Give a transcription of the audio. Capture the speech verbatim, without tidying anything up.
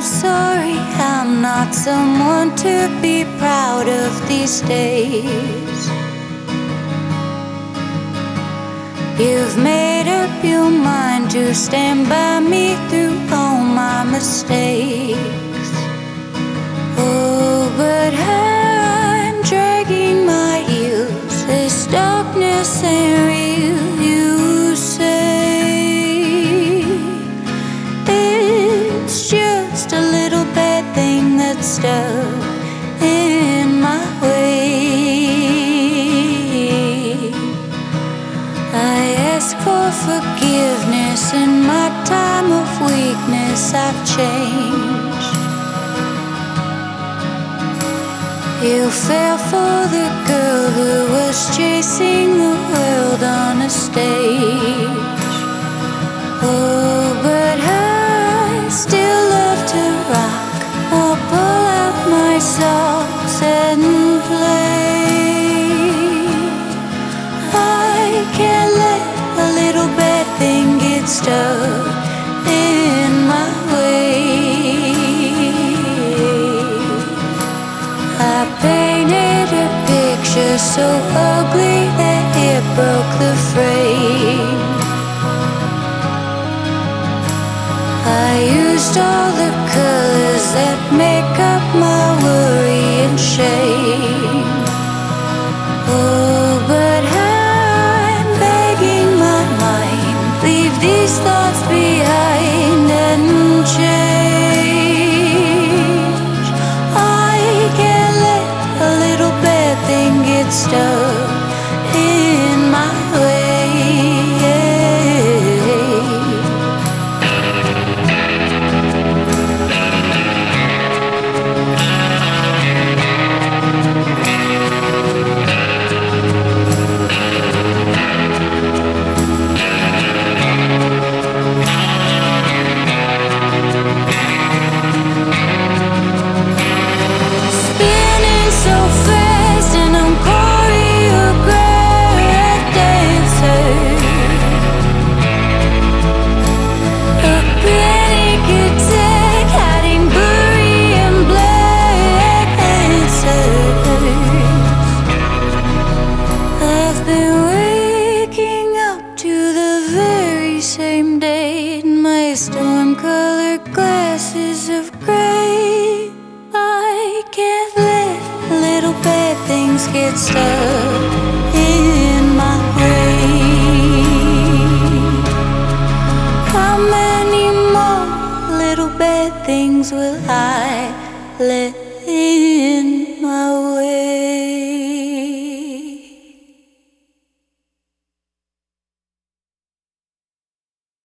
sorry, I'm not someone to be proud of these days. You've made up your mind to stand by me through all my mistakes. Oh, but I'm dragging my heels. This darkness ain't real, you say. It's just a little bad thing that's stuck in my way. I ask for forgiveness. In my time of weakness I've changed. You fell for the girl who was chasing the world on a stage. Oh, but I still love to rock. I'll pull out my socks and play. I can't let a little bad thing get stuck in my way. I painted a picture so ugly that it broke the frame. I used all the colors that make up my worry and shame. Oh, but I'm begging my mind, leave these thoughts behind and change. I can't let a little bad thing get stuck in my way. Same day in my storm-colored glasses of gray. I can't let little bad things get stuck in my way. How many more little bad things will I let in?